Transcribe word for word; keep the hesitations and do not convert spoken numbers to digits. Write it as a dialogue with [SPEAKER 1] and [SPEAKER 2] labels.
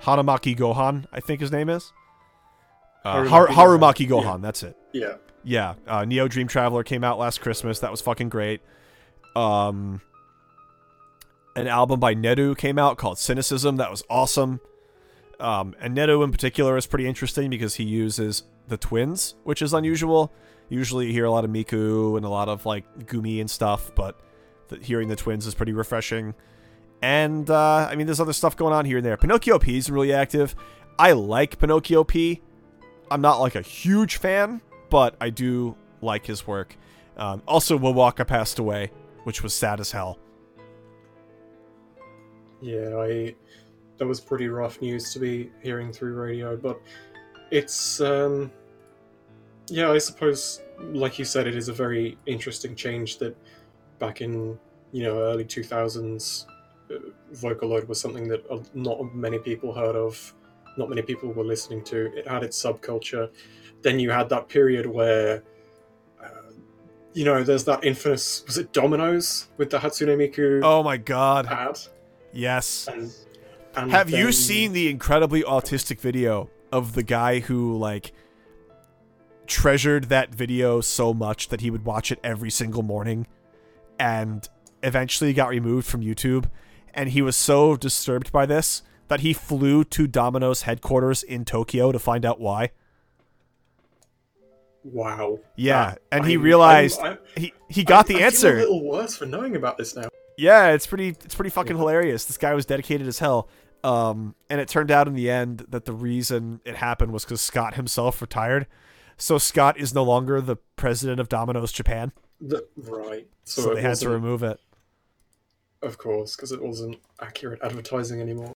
[SPEAKER 1] Hanamaki Gohan, I think his name is. Uh,
[SPEAKER 2] Harumaki
[SPEAKER 1] Har-
[SPEAKER 2] Gohan.
[SPEAKER 1] Harumaki Gohan,
[SPEAKER 2] Yeah.
[SPEAKER 1] that's it.
[SPEAKER 2] Yeah.
[SPEAKER 1] Yeah, uh, Neo Dream Traveler came out last Christmas. That was fucking great. Um, an album by Neru came out called Cynicism. That was awesome. Um, and Neru in particular is pretty interesting because he uses the twins, which is unusual. Usually you hear a lot of Miku and a lot of like Gumi and stuff, but the, hearing the twins is pretty refreshing. And, uh, I mean, there's other stuff going on here and there. Pinocchio P is really active. I like Pinocchio P. I'm not like a huge fan, but I do like his work. Um, also, Wawaka passed away, which was sad as hell.
[SPEAKER 2] Yeah, I that was pretty rough news to be hearing through radio, but it's um yeah, I suppose like you said, it is a very interesting change that back in, you know, early two thousands uh, Vocaloid was something that uh, not many people heard of, not many people were listening to. It had its subculture. Then you had that period where uh, you know, there's that infamous, was it Dominoes with the Hatsune Miku
[SPEAKER 1] Oh my god.
[SPEAKER 2] ad?
[SPEAKER 1] Yes.
[SPEAKER 2] And, and
[SPEAKER 1] Have
[SPEAKER 2] then-
[SPEAKER 1] you seen the incredibly autistic video of the guy who, like, treasured that video so much that he would watch it every single morning and eventually got removed from YouTube? And he was so disturbed by this that he flew to Domino's headquarters in Tokyo to find out why.
[SPEAKER 2] Wow.
[SPEAKER 1] Yeah,
[SPEAKER 2] That-
[SPEAKER 1] and he
[SPEAKER 2] I'm-
[SPEAKER 1] realized
[SPEAKER 2] I'm- I'm-
[SPEAKER 1] he he got the
[SPEAKER 2] I, I
[SPEAKER 1] answer.
[SPEAKER 2] feel a little worse for knowing about this now.
[SPEAKER 1] Yeah, it's pretty it's pretty fucking hilarious. This guy was dedicated as hell. Um, and it turned out in the end that the reason it happened was because Scott himself retired. So Scott is no longer the president of Domino's Japan.
[SPEAKER 2] The, right.
[SPEAKER 1] So,
[SPEAKER 2] So,
[SPEAKER 1] they
[SPEAKER 2] it
[SPEAKER 1] had to
[SPEAKER 2] wasn't-
[SPEAKER 1] remove it.
[SPEAKER 2] Of course, because it wasn't accurate advertising anymore.